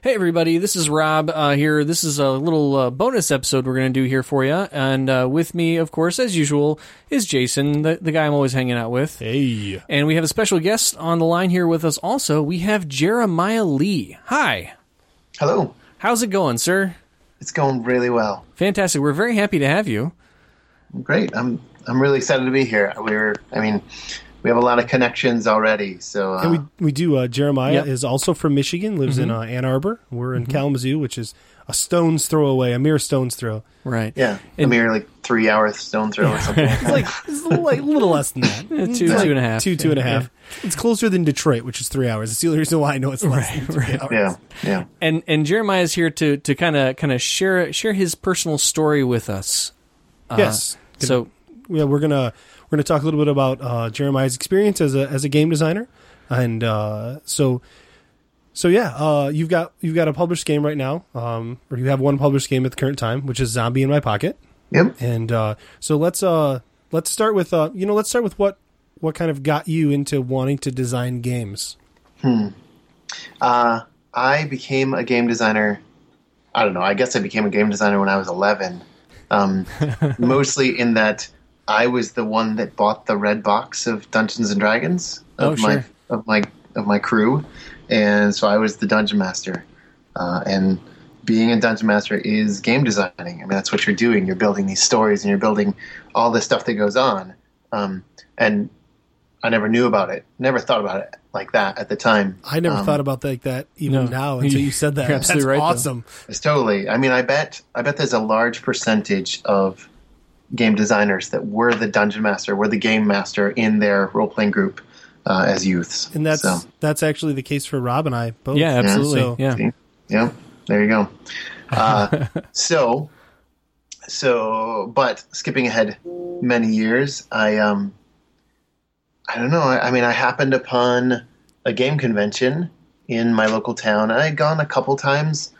Hey everybody, this is Rob here. This is a little bonus episode we're going to do here for you. And with me, of course, as usual, is Jason, the guy I'm always hanging out with. Hey. And we have a special guest on the line here with us also. We have Jeremiah Lee. Hi. Hello. How's it going, sir? It's going really well. Fantastic. We're very happy to have you. Great. I'm really excited to be here. We have a lot of connections already. So and we do. Jeremiah Yep. is also from Michigan, lives in Ann Arbor. We're in Kalamazoo, which is a stone's throw away, a mere stone's throw. Right. yeah, a mere 3 hour stone throw or something. It's a little less than that. Two and a half. Two and a half. It's closer than Detroit, which is 3 hours. It's the only reason why I know it's less than 3 hours. Yeah. And Jeremiah is here to kind of share his personal story with us. Yes. So Yeah, we're gonna talk a little bit about Jeremiah's experience as a game designer, and so you've got a published game right now, or you have one published game at the current time, which is Zombie in My Pocket. Yep. And so let's start with what kind of got you into wanting to design games. I became a game designer. I don't know. I guess I became a game designer when I was 11. Mostly in that I was the one that bought the red box of Dungeons and Dragons of my crew, and so I was the dungeon master. And being a dungeon master is game designing. I mean, that's what you're doing. You're building these stories and you're building all this stuff that goes on. And I never knew about it. Never thought about it like that at the time. I never thought about like that even now until you said that. You're absolutely That's right, awesome. It's totally. I mean, I bet there's a large percentage of game designers that were the dungeon master, were the game master in their role-playing group as youths. And that's actually the case for Rob and I both. yeah, absolutely. So- Yeah. See? Yeah, there you go. But skipping ahead many years, I don't know. I happened upon a game convention in my local town. I had gone a couple times,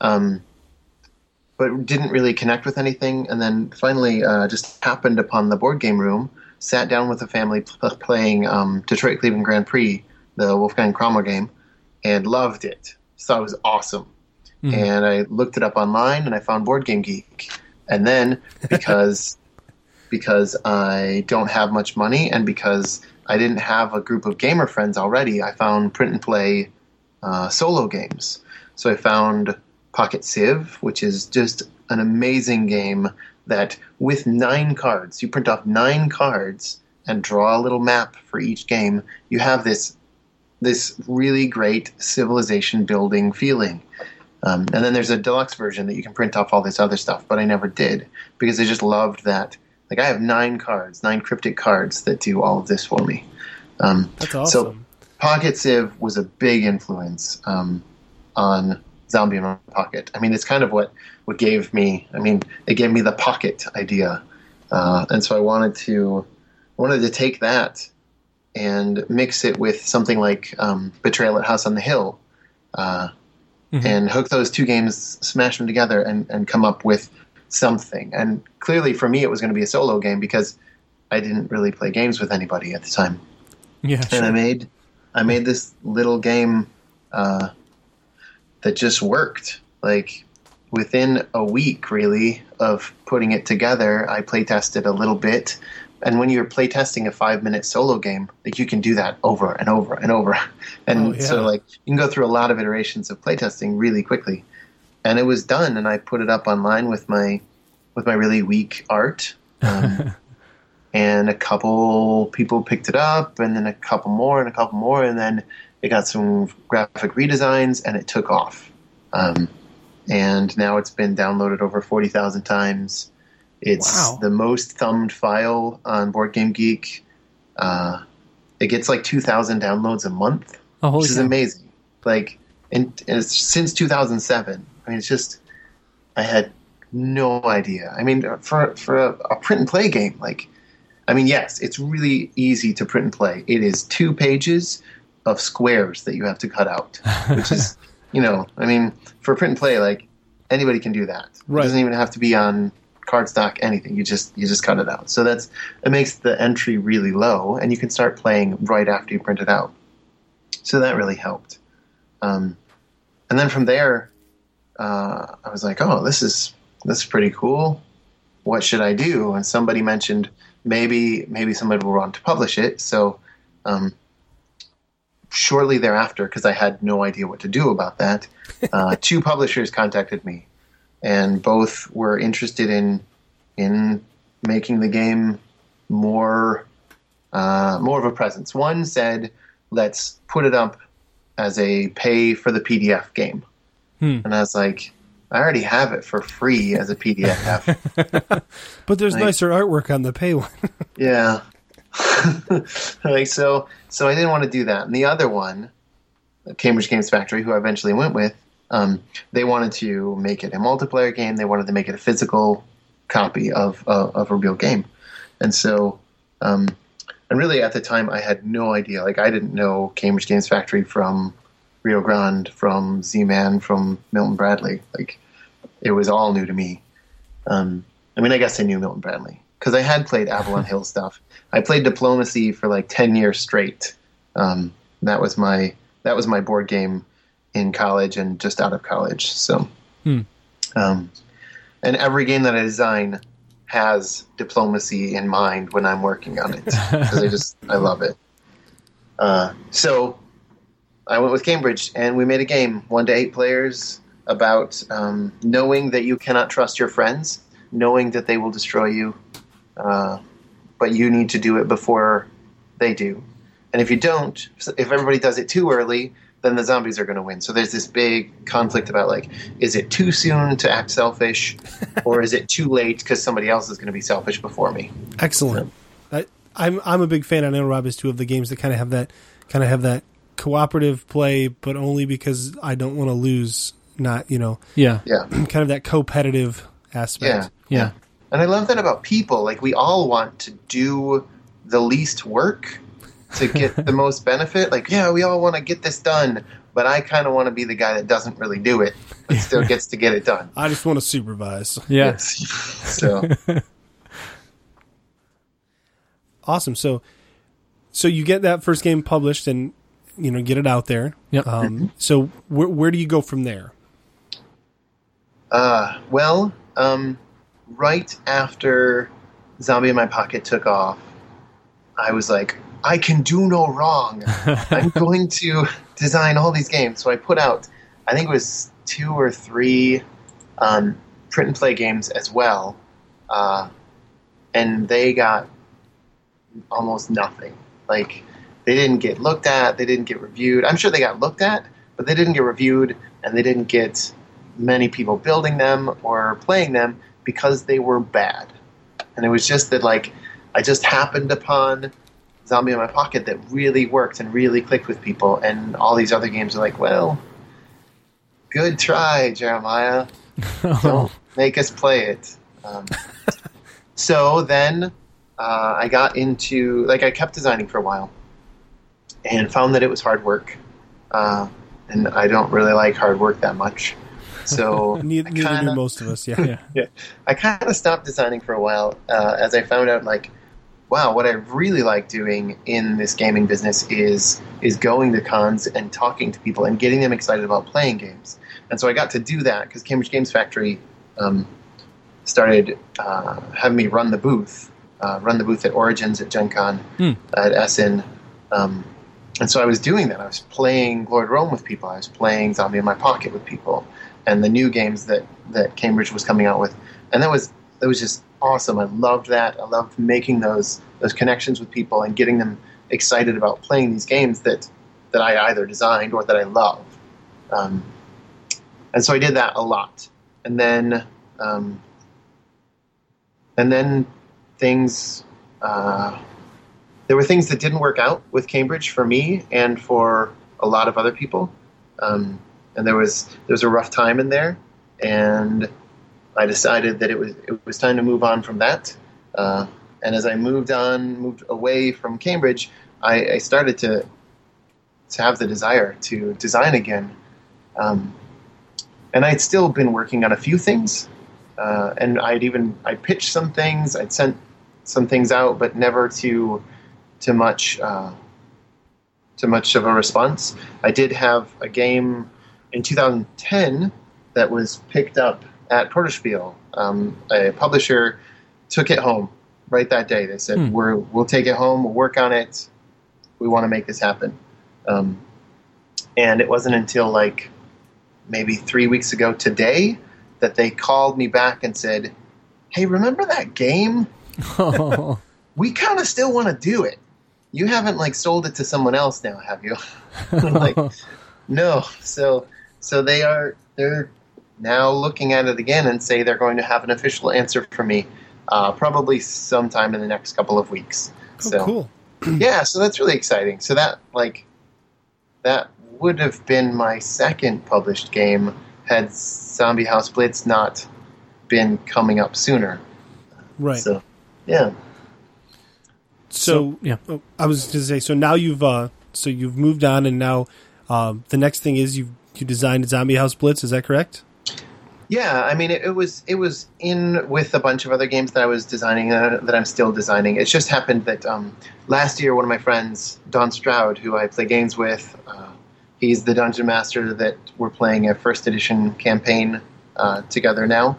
but didn't really connect with anything. And then finally just happened upon the board game room, sat down with the family playing Detroit Cleveland Grand Prix, the Wolfgang Kramer game, and loved it. Thought it was awesome. And I looked it up online and I found Board Game Geek. And then because I don't have much money and because I didn't have a group of gamer friends already, I found print and play solo games. So I found Pocket Civ, which is just an amazing game that with 9 cards, you print off 9 cards and draw a little map for each game. You have this really great civilization building feeling. And then there's a deluxe version that you can print off all this other stuff, but I never did because I just loved that. Like I have 9 cryptic cards that do all of this for me. That's awesome. So Pocket Civ was a big influence on Zombie in My Pocket. I mean, it's kind of what gave me. I mean, it gave me the pocket idea, and so I wanted to take that and mix it with something like Betrayal at House on the Hill. And hook those 2 games, smash them together, and come up with something. And clearly for me it was going to be a solo game because I didn't really play games with anybody at the time. Yeah, sure. And I made this little game that just worked. Like within a week really of putting it together, I play tested a little bit. And when you're playtesting a 5-minute solo game, like you can do that over and over and over. And so like you can go through a lot of iterations of playtesting really quickly. And it was done, and I put it up online with my really weak art. And a couple people picked it up, and then a couple more, and then it got some graphic redesigns, and it took off. And now it's been downloaded over 40,000 times. It's the most thumbed file on Board Game Geek. It gets like 2,000 downloads a month, which is amazing. Like, and it's since 2007. I mean, it's just, I had no idea. I mean, for a print and play game, like, I mean, yes, it's really easy to print and play. It is 2 pages of squares that you have to cut out, which is, I mean, for print and play, like, anybody can do that. Right. It doesn't even have to be on cardstock, anything. You just cut it out. So it makes the entry really low, and you can start playing right after you print it out. So that really helped. and then from there, I was like, oh, this is pretty cool. What should I do? And somebody mentioned maybe somebody will want to publish it. So shortly thereafter, because I had no idea what to do about that, 2 publishers contacted me, and both were interested in making the game more of a presence. One said, let's put it up as a pay for the PDF game. And I was like, I already have it for free as a PDF. But there's nicer artwork on the pay one. Yeah. So I didn't want to do that. And the other one, Cambridge Games Factory, who I eventually went with, they wanted to make it a multiplayer game. They wanted to make it a physical copy of a real game. And so, and really at the time I had no idea. Like, I didn't know Cambridge Games Factory from Rio Grande, from Z-Man, from Milton Bradley. Like, it was all new to me. I mean, I guess I knew Milton Bradley because I had played Avalon Hill stuff. I played Diplomacy for like 10 years straight. That was my board game in college and just out of college. So, and every game that I design has Diplomacy in mind when I'm working on it because I love it. So I went with Cambridge, and we made a game, 1 to 8 players, about knowing that you cannot trust your friends, knowing that they will destroy you, but you need to do it before they do. And if you don't, if everybody does it too early, then the zombies are going to win. So there's this big conflict about, like, is it too soon to act selfish, or is it too late because somebody else is going to be selfish before me? Excellent. I'm a big fan. I know Rob is too, of the games that kind of have that cooperative play, but only because I don't want to lose. Not, Yeah. kind of that competitive aspect. Yeah. And I love that about people. Like, we all want to do the least work to get the most benefit. Like, yeah, we all want to get this done, but I kind of want to be the guy that doesn't really do it, but still gets to get it done. I just want to supervise. Yeah. Yes. So Awesome. So you get that first game published and, get it out there. Yep. So where do you go from there? Right after Zombie in My Pocket took off, I was like, I can do no wrong. I'm going to design all these games. So I put out, I think it was 2 or 3 print and play games as well. And they got almost nothing. Like, they didn't get looked at. They didn't get reviewed. I'm sure they got looked at, but they didn't get reviewed, and they didn't get many people building them or playing them because they were bad. And it was just that, like, I just happened upon Zombie in My Pocket that really worked and really clicked with people, and all these other games are like, well, good try, Jeremiah. Don't make us play it. So then I got into, like, I kept designing for a while and found that it was hard work. And I don't really like hard work that much. So neither do most of us, yeah. I kind of stopped designing for a while as I found out, like, wow, what I really like doing in this gaming business is going to cons and talking to people and getting them excited about playing games. And so I got to do that because Cambridge Games Factory started having me run the booth at Origins, at Gen Con, at Essen. And so I was doing that. I was playing Lord Rome with people. I was playing Zombie in My Pocket with people, and the new games that Cambridge was coming out with. And that was just awesome. I loved that. I loved making those connections with people and getting them excited about playing these games that I either designed or that I love. And so I did that a lot. And then things. There were things that didn't work out with Cambridge for me and for a lot of other people. And there was a rough time in there, and I decided that it was time to move on from that. And as I moved away from Cambridge, I started to have the desire to design again. And I'd still been working on a few things, and I'd pitched some things, I'd sent some things out, but never to much of a response. I did have a game in 2010 that was picked up at Porterspiel. A publisher took it home right that day. They said, we'll take it home, we'll work on it, we want to make this happen. And it wasn't until like maybe 3 weeks ago today that they called me back and said, hey, remember that game? Oh. We kind of still want to do it. You haven't like sold it to someone else now, have you? I'm like, no. So they're now looking at it again and say they're going to have an official answer for me, probably sometime in the next couple of weeks. Oh, so cool. yeah, so that's really exciting. So that would have been my second published game had Zombie House Blitz not been coming up sooner. Right. So yeah. So yeah. oh, I was going to say. So now you've moved on, and now the next thing is you designed Zombie House Blitz. Is that correct? Yeah, I mean it was in with a bunch of other games that I was designing that I'm still designing. It just happened that last year one of my friends, Don Stroud, who I play games with, he's the dungeon master that we're playing a first edition campaign together now.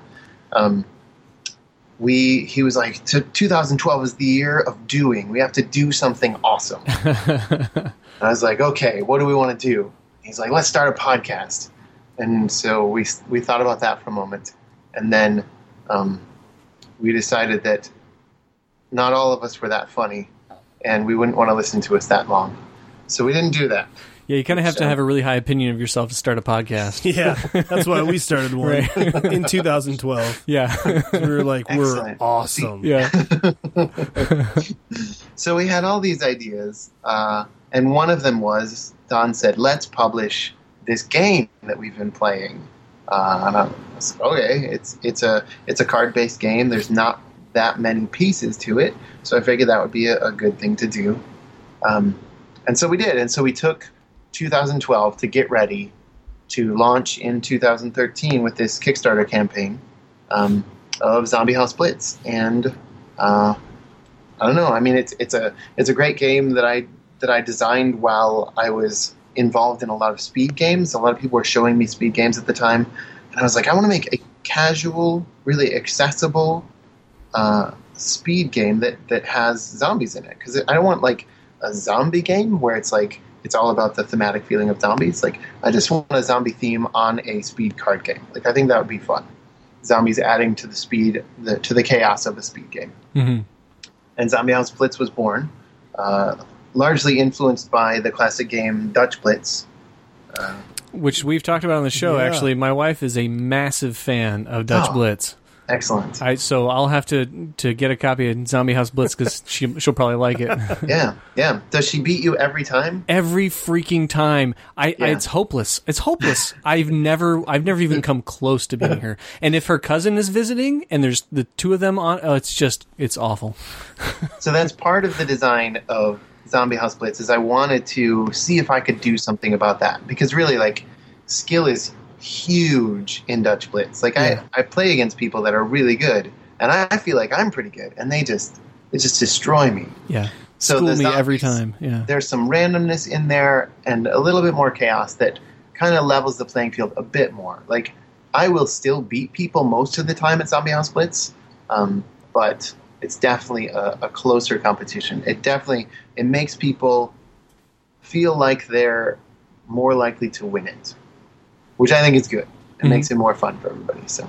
He was like, 2012 is the year of doing. We have to do something awesome. And I was like, okay, what do we want to do? He's like, let's start a podcast. And so we thought about that for a moment. And then we decided that not all of us were that funny, and we wouldn't want to listen to us that long. So we didn't do that. Yeah, you kind of have to have a really high opinion of yourself to start a podcast. Yeah, that's why we started one Right. in 2012. Yeah. We were like, Excellent. we're awesome. Yeah. So we had all these ideas, and one of them was, Don said, let's publish this game that we've been playing. And I was like, okay, it's a card-based game. There's not that many pieces to it, so I figured that would be a good thing to do. And so we did. And so we took 2012 to get ready to launch in 2013 with this Kickstarter campaign of Zombie House Blitz. And I don't know. I mean, it's a great game that I designed while I was involved in a lot of speed games. A lot of people were showing me speed games at the time, and I was like, I want to make a casual, really accessible speed game that has zombies in it, because I don't want like a zombie game where it's like it's all about the thematic feeling of zombies. Like, I just want a zombie theme on a speed card game. Like, I think that would be fun. Zombies adding to the speed, to the chaos of a speed game. Mm-hmm. And Zombie House Blitz was born, largely influenced by the classic game Dutch Blitz. Which we've talked about on the show, Yeah. actually. My wife is a massive fan of Dutch Oh. Blitz. Excellent. So I'll have to get a copy of Zombie House Blitz because she'll probably like it. Yeah. Does she beat you every time? Every freaking time. It's hopeless. It's hopeless. I've never even come close to beating her. And if her cousin is visiting and there's the two of them on, it's awful. So that's part of the design of Zombie House Blitz, is I wanted to see if I could do something about that, because really, like, skill is huge in Dutch Blitz. Like, Yeah. I play against people that are really good, and I feel like I'm pretty good, and they just destroy me. Yeah. So School the me every zombies- time. Yeah. There's some randomness in there and a little bit more chaos that kind of levels the playing field a bit more. Like, I will still beat people most of the time at Zombie House Blitz, but it's definitely a closer competition. It makes people feel like they're more likely to win it, which I think is good. It makes it more fun for everybody. So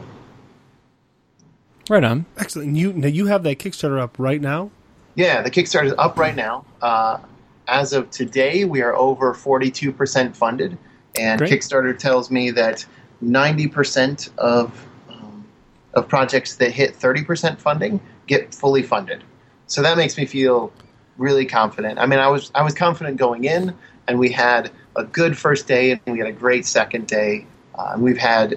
Right on. Excellent. You have that Kickstarter up right now? yeah, the Kickstarter is up right now. As of today, we are over 42% funded, and Great. Kickstarter tells me that 90% of projects that hit 30% funding get fully funded. So that makes me feel really confident. I mean, I was confident going in, and we had a good first day, and we had a great second day. And we've had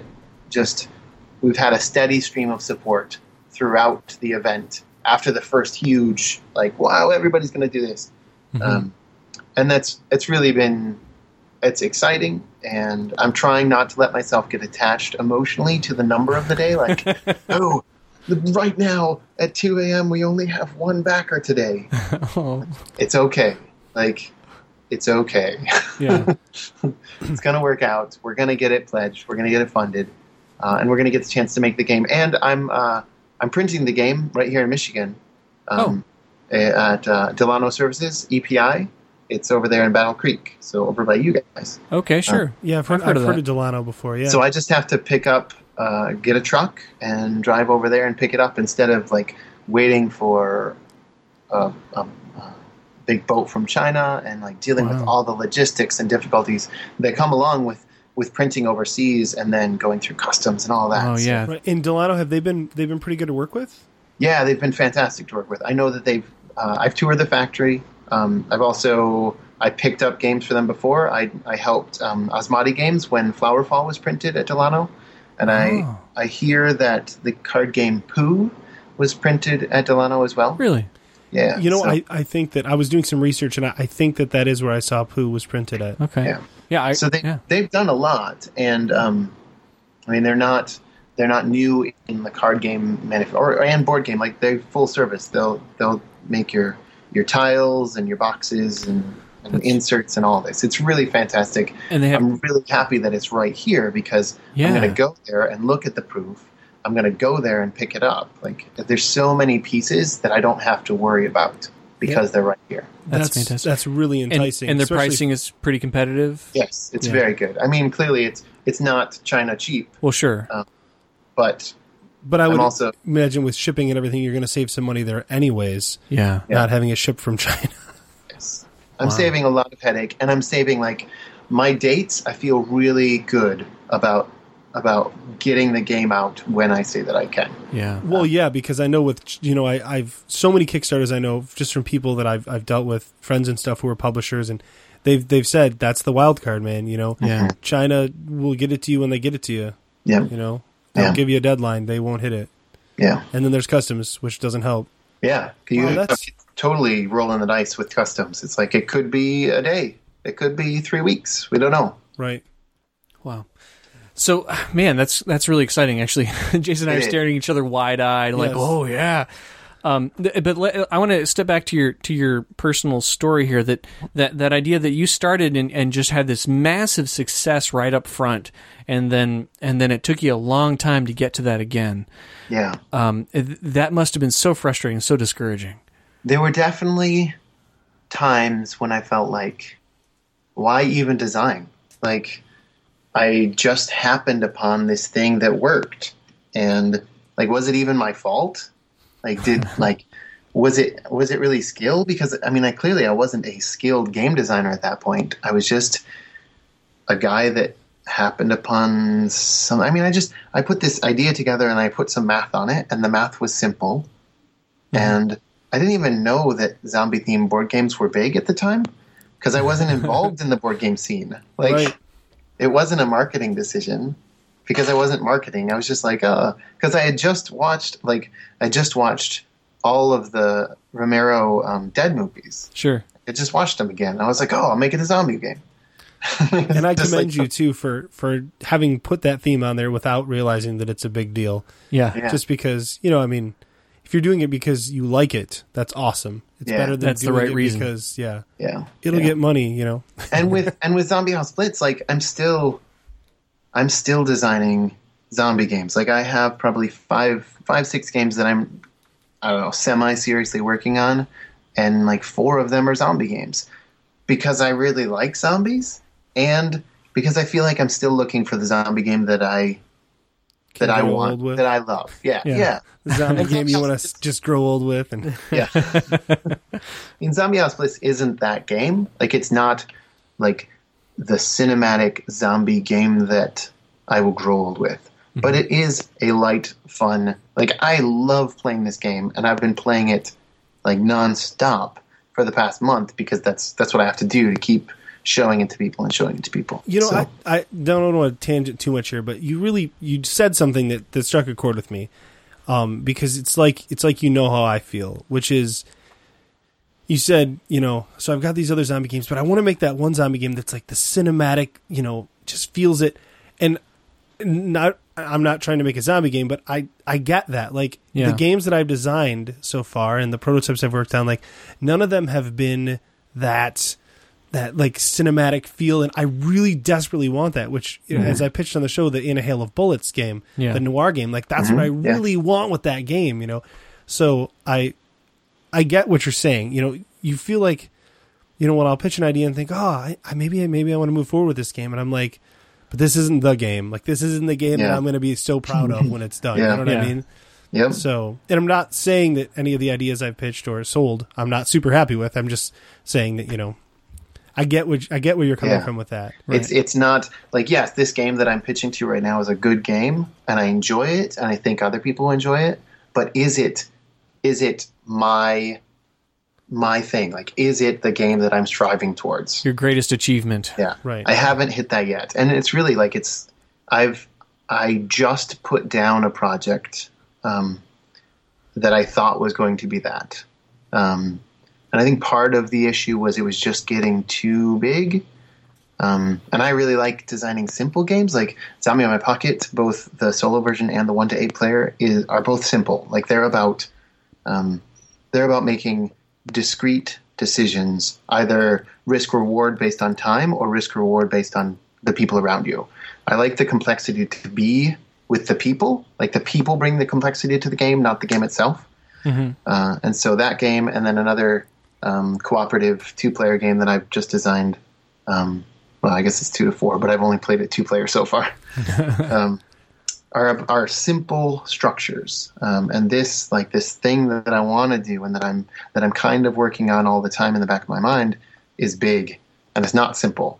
a steady stream of support throughout the event after the first huge, like, wow, everybody's going to do this. Mm-hmm. And it's really been, it's exciting, and I'm trying not to let myself get attached emotionally to the number of the day. Like, oh, right now at 2 a.m. we only have one backer today. Oh. It's okay. Like, It's okay. Yeah. It's going to work out. We're going to get it pledged. We're going to get it funded. And we're going to get the chance to make the game. And I'm printing the game right here in Michigan at Delano Services, EPI. It's over there in Battle Creek, so over by you guys. Okay, sure. Yeah, I've heard of Delano before, yeah. So I just have to pick up, get a truck and drive over there and pick it up instead of like waiting for a big boat from China and like dealing with all the logistics and difficulties that come along with printing overseas and then going through customs and all that. Oh, yeah. So, in Delano, have they been pretty good to work with? Yeah, they've been fantastic to work with. I know that I've toured the factory. I picked up games for them before. I helped Asmati Games when Flowerfall was printed at Delano. And I hear that the card game Pooh was printed at Delano as well. Really? Yeah. You know, I think that I was doing some research, and I think that is where I saw Pooh was printed at. Okay. Yeah. So they've done a lot, and I mean they're not new in the card game and board game. Like they're full service. They'll make your tiles and your boxes and inserts and all this. It's really fantastic. And I'm really happy that it's right here because I'm going to go there and look at the proof. I'm going to go there and pick it up. Like there's so many pieces that I don't have to worry about because they're right here. That's fantastic. That's really enticing. And the pricing is pretty competitive? Yes, it's very good. I mean, clearly it's not China cheap. Well, sure. But I would also imagine with shipping and everything, you're going to save some money there anyways. Yeah. Not having it shipped from China. Yes. I'm saving a lot of headache, and I'm saving, like, my dates. I feel really good about getting the game out when I say that I can. Yeah. Well, yeah, because I know I've so many Kickstarters I know just from people that I've dealt with, friends and stuff who are publishers, and they've said that's the wild card, man. You know, China will get it to you when they get it to you. Yeah. You know, they'll give you a deadline, they won't hit it. Yeah. And then there's customs, which doesn't help. Yeah. That's totally rolling the dice with customs. It's like it could be a day, it could be 3 weeks. We don't know. Right. Wow. So, man, that's really exciting. Actually, Jason and I are staring at each other wide-eyed, like, oh yeah. But I want to step back to your personal story here. That idea that you started and just had this massive success right up front, and then it took you a long time to get to that again. Yeah. That must have been so frustrating, so discouraging. There were definitely times when I felt like, why even design? Like, I just happened upon this thing that worked, and like, was it even my fault? Like, was it really skill? Because I mean, I wasn't a skilled game designer at that point. I was just a guy that happened upon some. I mean, I put this idea together and I put some math on it, and the math was simple, and I didn't even know that zombie themed board games were big at the time because I wasn't involved in the board game scene. Like, it wasn't a marketing decision. Because I wasn't marketing, I was just like, because I just watched all of the Romero Dead movies. Sure, I just watched them again. I was like, I'll make it a zombie game. And I commend you too for having put that theme on there without realizing that it's a big deal. Yeah. Just because I mean, if you're doing it because you like it, that's awesome. It's better than that's doing the right it reason. Because it'll get money. and with Zombie House Blitz, like I'm still designing zombie games. Like I have probably 5-6 games that I'm, I don't know, semi-seriously working on, and like 4 of them are zombie games because I really like zombies and because I feel like I'm still looking for the zombie game that I want, that I love. Yeah. The zombie game you want to just grow old with. And yeah. I mean, Zombie House Blitz isn't that game. Like it's not like the cinematic zombie game that I will grow old with. Mm-hmm. But it is a light, fun, like I love playing this game, and I've been playing it like nonstop for the past month because that's what I have to do to keep showing it to people. I don't want to tangent too much here, but you said something that struck a chord with me, because it's like how I feel, which is, you said, so I've got these other zombie games, but I want to make that one zombie game that's like the cinematic, just feels it. And I'm not trying to make a zombie game, but I get that. Like the games that I've designed so far and the prototypes I've worked on, like none of them have been that like cinematic feel, and I really desperately want that. Which, you know, as I pitched on the show, the In a Hail of Bullets game, the noir game, like that's what I really want with that game. You know, so I get what you're saying. You know, you feel like, you know, when I'll pitch an idea and think, I maybe I want to move forward with this game, and I'm like, but this isn't the game. Like this isn't the game that I'm going to be so proud of when it's done. You know what I mean? Yep. So, and I'm not saying that any of the ideas I've pitched or sold I'm not super happy with. I'm just saying that, you know, I get where you're coming from with that. Right? It's not like, yes, this game that I'm pitching to you right now is a good game, and I enjoy it, and I think other people enjoy it. But is it my thing? Like, is it the game that I'm striving towards? Your greatest achievement? Yeah, right. I haven't hit that yet, and it's really like I just put down a project that I thought was going to be that. And I think part of the issue was it was just getting too big. And I really like designing simple games. Like Zombie in My Pocket, both the solo version and the 1 to 8 player are both simple. Like they're about making discrete decisions, either risk reward based on time or risk reward based on the people around you. I like the complexity to be with the people. Like the people bring the complexity to the game, not the game itself. And so that game, and then another cooperative 2-player game that I've just designed. Well, I guess it's 2 to 4, but I've only played it 2-player so far. Are simple structures, and this thing that I want to do, and that I'm kind of working on all the time in the back of my mind, is big, and it's not simple.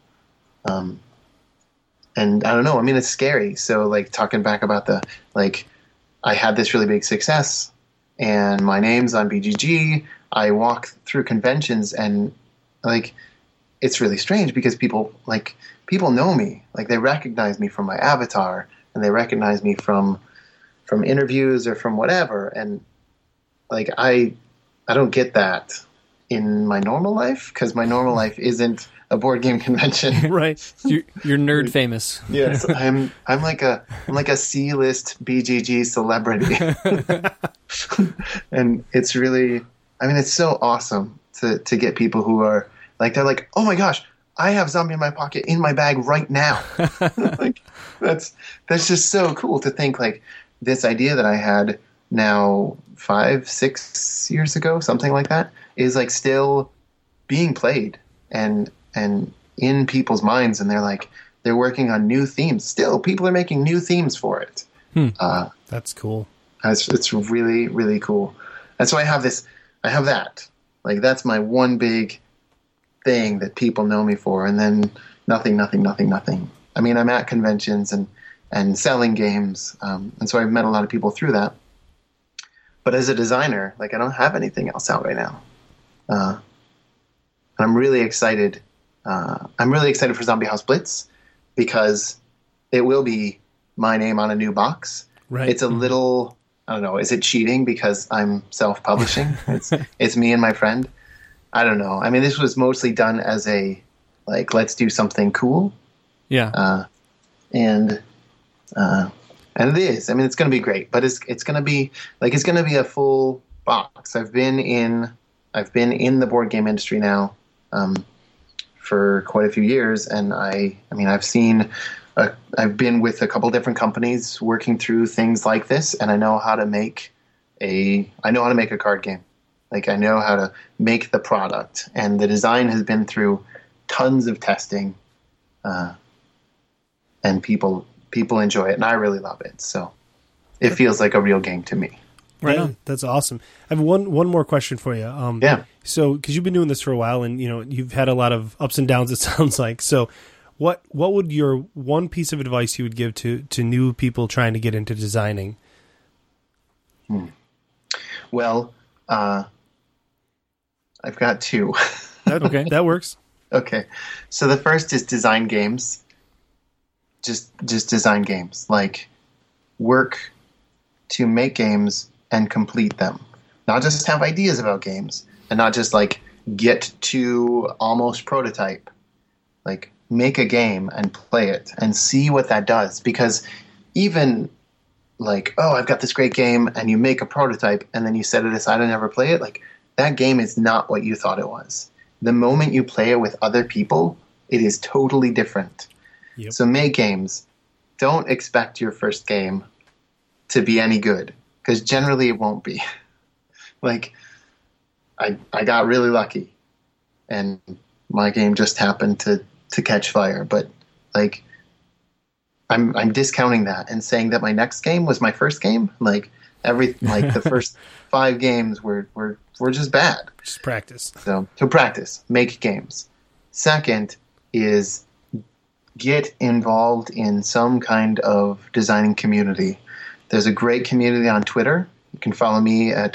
And I don't know. I mean, it's scary. So, like, talking back about I had this really big success, and my name's on BGG. I walk through conventions, and like, it's really strange because people know me. Like, they recognize me from my avatar, and they recognize me from interviews or from whatever. And like, I don't get that in my normal life, because my normal life isn't a board game convention. Right. You're nerd famous. Yes, I'm like a C-list BGG celebrity. And it's really, I mean, it's so awesome to get people who are like, they're like, oh my gosh, I have Zombie in My Pocket in my bag right now. Like, that's just so cool to think, like, this idea that I had now 5-6 years ago, something like that, is like still being played and in people's minds, and they're working on new themes. Still, people are making new themes for it. That's cool. It's really, really cool. And so I have that. Like, that's my one big thing that people know me for, and then nothing. I mean, I'm at conventions and selling games, and so I've met a lot of people through that. But as a designer, like, I don't have anything else out right now. And I'm really excited. I'm really excited for Zombie House Blitz, because it will be my name on a new box. Right. It's a little, I don't know, is it cheating because I'm self-publishing? It's me and my friend. I don't know. I mean, this was mostly done as a, like, let's do something cool. Yeah. And it is. I mean, it's going to be great, but it's going to be like, it's going to be a full box. I've been in the board game industry now for quite a few years, and I mean, I've been with a couple different companies working through things like this, and I know how to make a card game. Like, I know how to make the product, and the design has been through tons of testing, and people enjoy it, and I really love it. So it feels like a real game to me. Right on. That's awesome. I have one more question for you. Yeah. So, because you've been doing this for a while, and you've had a lot of ups and downs, it sounds like. So, what would your one piece of advice you would give to new people trying to get into designing? Well, I've got two. Okay, that works. Okay, so the first is design games. Just design games. Like, work to make games and complete them. Not just have ideas about games, and not just like get to almost prototype. Like, make a game and play it and see what that does. Because even like, oh, I've got this great game, and you make a prototype and then you set it aside and never play it, like, that game is not what you thought it was. the moment you play it with other people, it is totally different. Yep. So make games. Don't expect your first game to be any good, because generally it won't be. Like, I got really lucky, and my game just happened to catch fire. But like, I'm discounting that and saying that my next game was my first game. Like the first 5 games were just bad. Just practice. So practice, make games. Second is get involved in some kind of designing community. There's a great community on Twitter. You can follow me at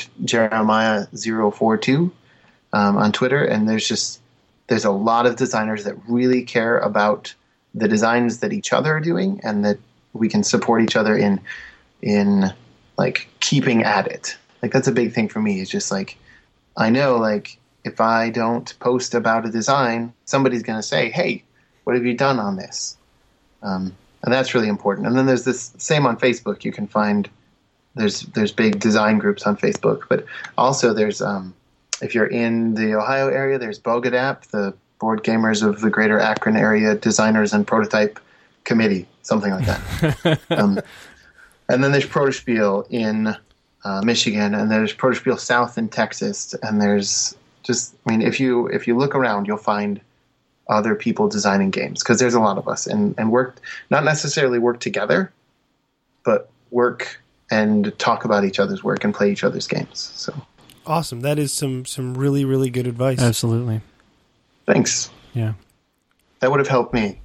Jeremiah042 on Twitter, and there's a lot of designers that really care about the designs that each other are doing, and that we can support each other in like keeping at it. Like, that's a big thing for me. It's just like, I know, like, if I don't post about a design, somebody's going to say, hey, what have you done on this? And that's really important. And then there's this same on Facebook. You can find there's big design groups on Facebook, but also there's if you're in the Ohio area, there's BOGADAP, the Board Gamers of the Greater Akron Area Designers and Prototype Committee, something like that. And then there's Protospiel in Michigan, and there's Protospiel South in Texas, and there's just, I mean, if you look around, you'll find other people designing games, because there's a lot of us, and work, not necessarily work together, but work and talk about each other's work and play each other's games. So awesome. That is some really, really good advice. Absolutely. Thanks. Yeah. That would have helped me.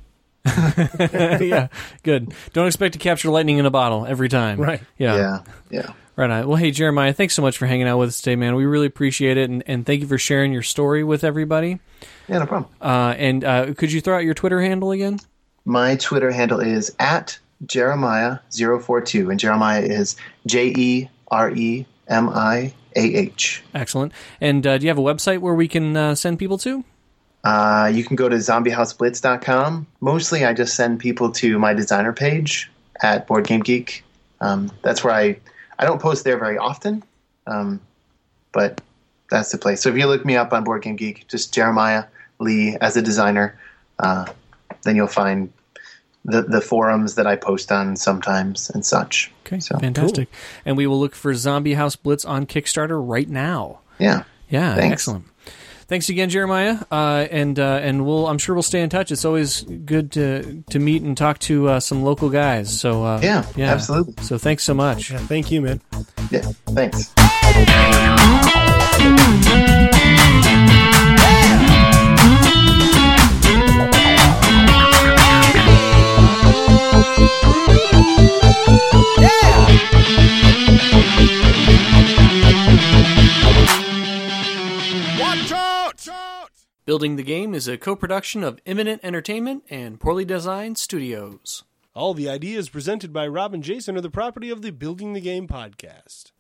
Yeah, good. Don't expect to capture lightning in a bottle every time. Right. Yeah. Right on. Well, hey, Jeremiah, thanks so much for hanging out with us today, man. We really appreciate it, and thank you for sharing your story with everybody. Yeah, no problem. And could you throw out your Twitter handle again? My Twitter handle is at Jeremiah042, and Jeremiah is Jeremiah. Excellent. And do you have a website where we can send people to? You can go to ZombieHouseBlitz.com. Mostly I just send people to my designer page at Board Game Geek. That's where I don't post there very often, but that's the place. So if you look me up on Board Game Geek, just Jeremiah Lee as a designer, then you'll find the forums that I post on sometimes and such. Okay, so, fantastic. Cool. And we will look for Zombie House Blitz on Kickstarter right now. Yeah. Thanks. Excellent. Thanks again, Jeremiah, and I'm sure we'll stay in touch. It's always good to meet and talk to some local guys. So yeah, absolutely. So thanks so much. Yeah, thank you, man. Yeah, thanks. Building the Game is a co-production of Imminent Entertainment and Poorly Designed Studios. All the ideas presented by Rob and Jason are the property of the Building the Game podcast.